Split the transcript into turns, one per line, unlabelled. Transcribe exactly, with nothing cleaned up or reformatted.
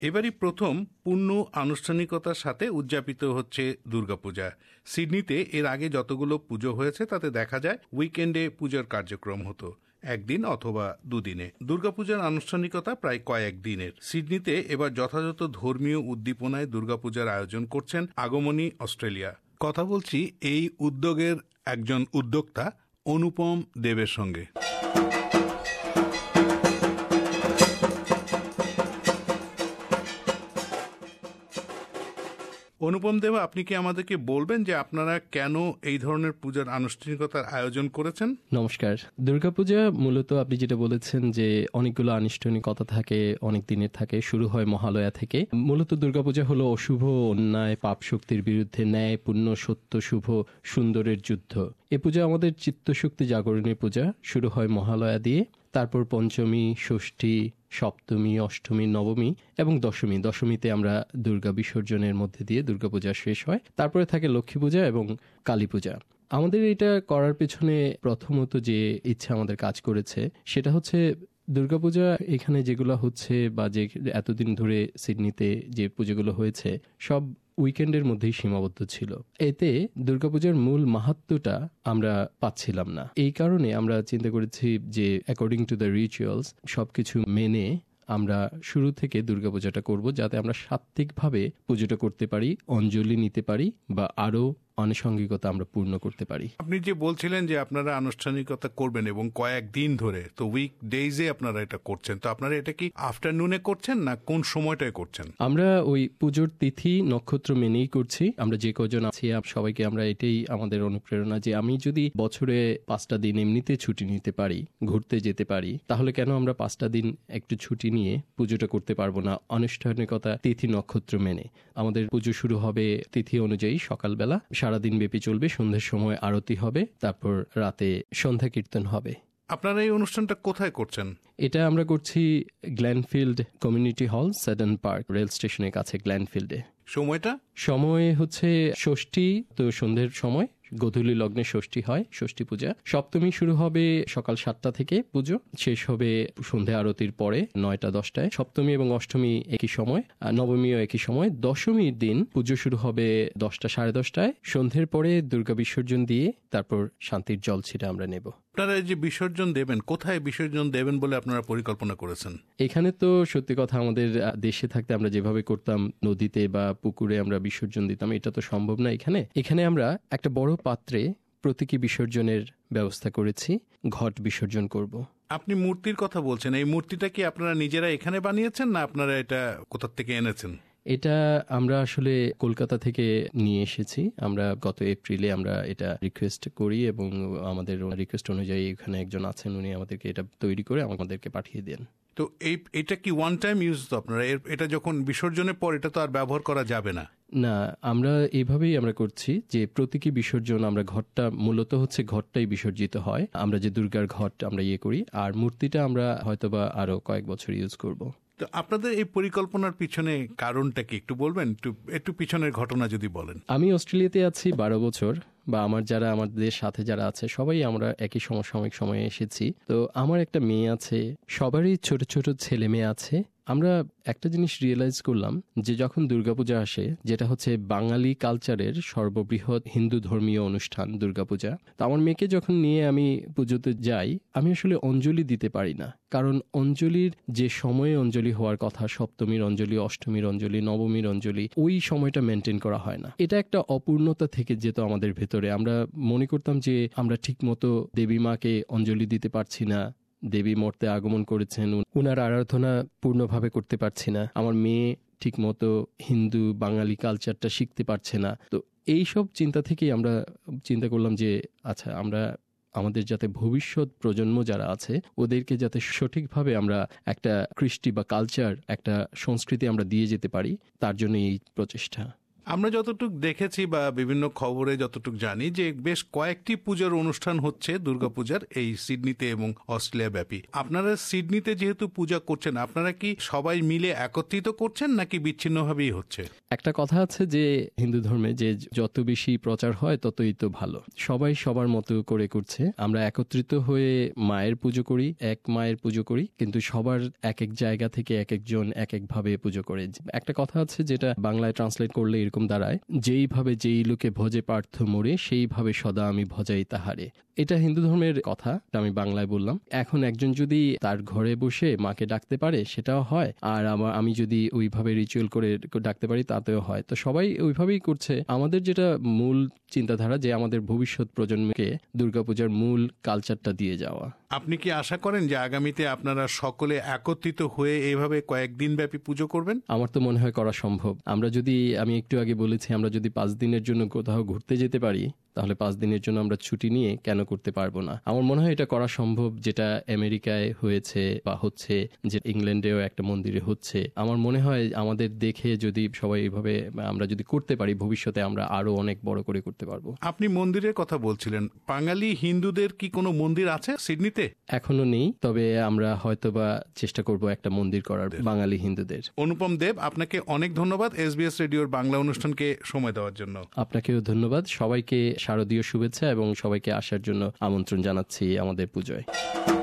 এবারই প্রথম পূর্ণ আনুষ্ঠানিকতার সাথে উদযাপিত হচ্ছে দুর্গাপূজা। সিডনিতে এর আগে যতগুলো পুজো হয়েছে তাতে দেখা যায় উইকেন্ডে পুজোর কার্যক্রম হতো, একদিন অথবা দুদিনে। দুর্গাপূজার আনুষ্ঠানিকতা প্রায় কয়েক দিনের। সিডনিতে এবার যথাযথ ধর্মীয় উদ্দীপনায় দুর্গাপূজার আয়োজন করছেন আগমনী অস্ট্রেলিয়া। কথা বলছি এই উদ্যোগের একজন উদ্যোক্তা অনুপম দেবের সঙ্গে। অনুপম দেব, আপনি কি আমাদেরকে বলবেন যে আপনারা কেন এই ধরনের পূজার আনুষ্ঠানিকতার আয়োজন করেছেন?
নমস্কার। দুর্গাপূজা মূলত আপনি যেটা বলেছেন যে অনেকগুলো আনুষ্ঠানিকতা থাকে, অনেক দিনের থাকে, শুরু হয় মহালয়া থেকে। মূলত দুর্গাপূজা হলো অশুভ, অন্যায়, পাপ শক্তির বিরুদ্ধে ন্যায়, পুণ্য, সত্য, শুভ, সুন্দরের যুদ্ধ। এ পূজা আমাদের চিত্তশক্তি জাগরণের পূজা। শুরু হয় মহালয়া দিয়ে, তারপর পঞ্চমী, ষষ্ঠী, সপ্তমী, অষ্টমী, নবমী এবং দশমী। দশমীতে আমরা দুর্গা বিসর্জনের মধ্যে দিয়ে দুর্গাপূজা শেষ হয়। তারপরে থাকে লক্ষ্মী পূজা এবং কালী পূজা। আমাদের এটা করার পেছনে প্রথমত যে ইচ্ছা আমাদের কাজ করেছে সেটা হচ্ছে দুর্গাপূজা এখানে যেগুলো হচ্ছে বা যে এতদিন ধরে সিডনিতে যে পুজোগুলো হয়েছে সব উইকেন্ডের মধ্যেই সীমাবদ্ধ ছিল। এতে দুর্গাপূজার মূল মাহাত্ম্যটা আমরা পাচ্ছিলাম না। এই কারণে আমরা চিন্তা করেছি যে অ্যাকর্ডিং টু দ্য রিচুয়ালস সবকিছু মেনে আমরা শুরু থেকে দুর্গাপূজাটা করব, যাতে আমরা সাত্ত্বিকভাবে পুজোটা করতে পারি, অঞ্জলি নিতে পারি বা আরো আনুষঙ্গিকতা আমরা পূর্ণ করতে পারি।
আপনি যে বলছিলেন যে আপনারা আনুষ্ঠানিকতা করবেন এবং কয়েক দিন ধরে, তো উইক ডেইজে আপনারা এটা করছেন, তো আপনারা এটা কি আফটারনুনে করছেন না কোন সময়টায় করছেন?
আমরা ওই পুজোর তিথি নক্ষত্র মেনেই করছি। আমরা যে কজন আছি সবাইকে আমরা এটাই আমাদের অনুপ্রেরণা যে আমি যদি বছরে পাঁচটা দিন এমনিতে ছুটি নিতে পারি, ঘুরতে যেতে পারি, তাহলে কেন আমরা পাঁচটা দিন একটু ছুটি নিয়ে পুজোটা করতে পারবো না আনুষ্ঠানিকতা তিথি নক্ষত্র মেনে। আমাদের পুজো শুরু হবে তিথি অনুযায়ী সকালবেলা, সারাদিন ব্যাপী চলবে। সন্ধ্যের সময় আরতি হবে, তারপর রাতে সন্ধ্যা কীর্তন হবে।
আপনারা এই অনুষ্ঠানটা কোথায় করছেন?
এটা আমরা করছি গ্ল্যানফিল্ড কমিউনিটি হল, সেডন পার্ক, রেল স্টেশনের কাছে গ্ল্যানফিল্ডে।
সময়টা?
সময় হচ্ছে ষষ্ঠী, তো সন্ধ্যের সময়, গোধূলি লগ্নে ষষ্ঠী হয়, ষষ্ঠী পূজা। সপ্তমী শুরু হবে সকাল সাতটা থেকে পুজো, শেষ হবে সন্ধ্যা আরতির পরে নয়টা দশটায়। সপ্তমী এবং অষ্টমী একই সময়, নবমীও একই সময়। দশমীর দিন পুজো শুরু হবে দশটা সাড়ে দশটায়। সন্ধ্যের পরে দুর্গা বিসর্জন দিয়ে তারপর শান্তির জল ছিটা আমরা নেব।
আপনারা যে বিসর্জন দেবেন, কোথায় বিসর্জন দেবেন বলে আপনারা পরিকল্পনা করেছেন?
এখানে তো সত্যি কথা আমাদের দেশে থাকতে আমরা যেভাবে করতাম নদীতে বা পুকুরে আমরা বিসর্জন দিতাম, এটা তো সম্ভব না এখানে। এখানে আমরা একটা বড় পাত্রে প্রতীকী বিসর্জনের ব্যবস্থা করেছি, ঘট বিসর্জন করব।
আপনি মূর্তির কথা বলছেন, এই মূর্তিটা কি আপনারা নিজেরা এখানে বানিয়েছেন না আপনারা এটা কোথা থেকে এনেছেন?
এটা আমরা আসলে কলকাতা থেকে নিয়ে এসেছি। আমরা গত এপ্রিলে আমরা এটা রিকোয়েস্ট করি এবং আমাদের রিকোয়েস্ট অনুযায়ী এখানে একজন আছেন, উনি আমাদেরকে এটা তৈরি করে আমাদেরকে পাঠিয়ে দেন।
তো এই এটা কি ওয়ান টাইম ইউজ? তো আপনারা এটা যখন বিসর্জনের পর এটা তো আর ব্যবহার করা যাবে না?
না, আমরা এইভাবেই আমরা করছি যে প্রতীকী বিসর্জন, আমরা ঘটটা মূলত হচ্ছে ঘটটাই বিসর্জিত হয়, আমরা যে দুর্গার ঘট আমরা ইয়ে করি, আর মূর্তিটা আমরা হয়তোবা আরো কয়েক বছর ইউজ করব।
তো আপনাদের এই পরিকল্পনার পিছনে কারণটা কি একটু বলবেন? একটু একটু পিছনের ঘটনা যদি বলেন।
আমি অস্ট্রেলিয়াতে আছি বারো বছর, বা আমার যারা আমাদের সাথে যারা আছে সবাই আমরা একই সমসাময়িক সময়ে এসেছি। তো আমার একটা মেয়ে আছে, সবারই ছোট ছোট ছেলে মেয়ে আছে। আমরা একটা জিনিস রিয়েলাইজ করলাম যে যখন দুর্গাপূজা আসে, যেটা হচ্ছে বাঙালি কালচারের সর্ববৃহৎ হিন্দু ধর্মীয় অনুষ্ঠান দুর্গাপূজা, তো আমার মেয়েকে যখন নিয়ে আমি পুজোতে যাই, আমি আসলে অঞ্জলি দিতে পারি না। কারণ অঞ্জলির যে সময়ে অঞ্জলি হওয়ার কথা, সপ্তমীর অঞ্জলি, অষ্টমীর অঞ্জলি, নবমীর অঞ্জলি, ওই সময়টা মেনটেন করা হয় না। এটা একটা অপূর্ণতা থেকে যেত আমাদের ভেতরে। আমরা মনে করতাম যে আমরা ঠিক মতো দেবী মাকে অঞ্জলি দিতে পারছি না, দেবী মর্তে আগমন করেছেন, উনার আরাধনা পূর্ণভাবে করতে পারছি না, আমার মেয়ে ঠিক মতো হিন্দু বাঙালি কালচারটা শিখতে পারছে না। তো এইসব চিন্তা থেকেই আমরা চিন্তা করলাম যে আচ্ছা, আমরা আমাদের যাতে ভবিষ্যৎ প্রজন্ম যারা আছে ওদেরকে যাতে সঠিকভাবে আমরা একটা কৃষ্টি বা কালচার, একটা সংস্কৃতি আমরা দিয়ে যেতে পারি, তার জন্য এই প্রচেষ্টা।
আমরা যতটুকু দেখেছি বা বিভিন্ন খবরে যতটুকু জানি যে বেশ কয়েকটি পূজার অনুষ্ঠান হচ্ছে দুর্গাপূজার এই সিডনিতে এবং অস্ট্রেলিয়া ব্যাপী। আপনারা সিডনিতে যেহেতু পূজা করছেন, আপনারা কি সবাই মিলে একত্রিত করছেন নাকি বিচ্ছিন্নভাবেই হচ্ছে?
একটা কথা আছে যে হিন্দু ধর্মে যে যত বেশি প্রচার হয় ততই তো ভালো। সবাই সবার মতো করে করছে। আমরা একত্রিত হয়ে মায়ের পুজো করি, এক মায়ের পুজো করি, কিন্তু সবার এক এক জায়গা থেকে এক একজন এক এক ভাবে পুজো করে। একটা কথা আছে যেটা বাংলায় ট্রান্সলেট করলে এরকম দাঁড়ায়, যেইভাবে যেই লোকে ভজে পার্থ মোরে সেইভাবে সদা আমি ভজাই তাহারে। এটা হিন্দু ধর্মের কথা, আমি বাংলায় বললাম। এখন একজন যদি তার ঘরে বসে মাকে ডাকতে পারে সেটাও হয়, আর আমার আমি যদি ওইভাবে রিচুয়াল করে ডাকতে পারি তাতেও হয়। তো সবাই ওইভাবেই করছে। আমাদের যেটা মূল চিন্তাধারা যে আমাদের ভবিষ্যৎ প্রজন্মকে দুর্গাপূজার মূল কালচারটা দিয়ে যাওয়া।
আপনি কি আশা করেন যে আগামীতে আপনারা সকলে একত্রিত হয়ে এইভাবে কয়েকদিন ব্যাপী পুজো করবেন?
আমার তো মনে হয় করা সম্ভব। আমরা যদি, আমি একটু আগে বলেছি, আমরা যদি পাঁচ দিনের জন্য কোথাও ঘুরতে যেতে পারি তাহলে পাঁচ দিনের জন্য আমরা ছুটি নিয়ে কেন করতে পারবো না? আমার মনে হয় এটা করা সম্ভব, যেটা আমেরিকায় হয়েছে বা হচ্ছে, যে ইংল্যান্ডেও একটা মন্দিরে হচ্ছে। আমার মনে হয় আমাদের দেখে যদি সবাই এইভাবে আমরা যদি করতে পারি, ভবিষ্যতে আমরা আরো অনেক বড় করে করতে পারবো।
আপনি মন্দিরের কথা বলছিলেন, বাঙালি হিন্দুদের কি কোনো মন্দির আছে সিডনিতে?
এখনো নেই, তবে আমরা হয়তোবা চেষ্টা করব একটা মন্দির করার বাঙালি হিন্দুদের।
অনুপম দেব, আপনাকে অনেক ধন্যবাদ এসবিএস রেডিওর বাংলা অনুষ্ঠানকে সময় দেওয়ার জন্য।
আপনাকেও ধন্যবাদ। সবাইকে শারদীয় শুভেচ্ছা এবং সবাইকে আসার জন্য আমন্ত্রণ জানাচ্ছি আমাদের পুজোয়।